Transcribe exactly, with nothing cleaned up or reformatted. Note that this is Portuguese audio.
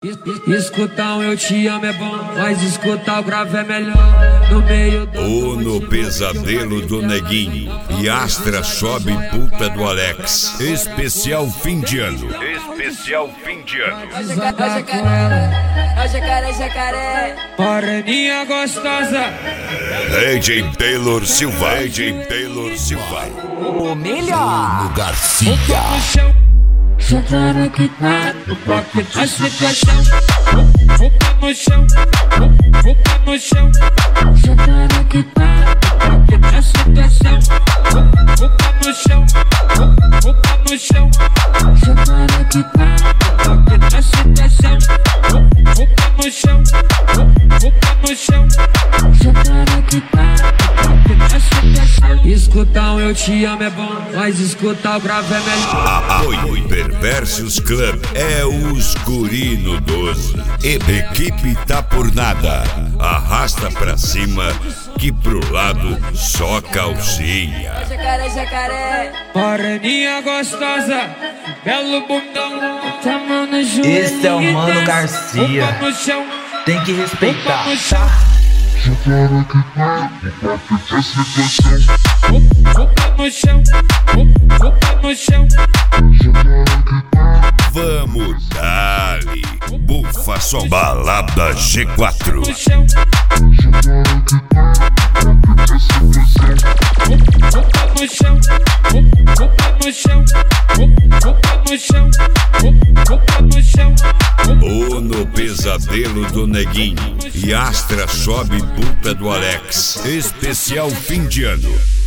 Escutar um eu te amo é bom, mas escutar o grave é melhor. No meio do Ou no pesadelo do neguinho. E Astra sobe puta do Alex. Especial fim de ano. Especial fim de ano. Ó jacaré, com ela. Ó jacaré, jacaré. Moreninha gostosa. A J Taylor Silva. A J Taylor Silva. O melhor. No Garcia. No chão. Jogando aqui no pocket a situação. Roupa no chão, roupa no chão. Jogando aqui no pocket a situação. Roupa no chão, roupa no chão. Jogando aqui no pocket a situação. Roupa no chão, roupa no chão. Jogando aqui no pocket a situação. Escutar um eu te amo é bom, mas escutar o grave é melhor. Apoio Perversos Club é o Escurino doze. E equipe tá por nada. Arrasta pra cima que pro lado só calcinha. Ó jacaré, jacaré. Moreninha gostosa, belo bundão, tá mão no joelho. Esse é o Mano Garcia. Roupa no chão, Tem que respeitar, roupa no chão. tá? Roupa no chão, roupa no chão. Vamos dali. Bufa só balada G quatro. No chão. Roupa no chão, roupa no chão, roupa no chão, roupa no chão. Ou no pesadelo do neguinho. E Astra sobe puta do Alex. Especial fim de ano.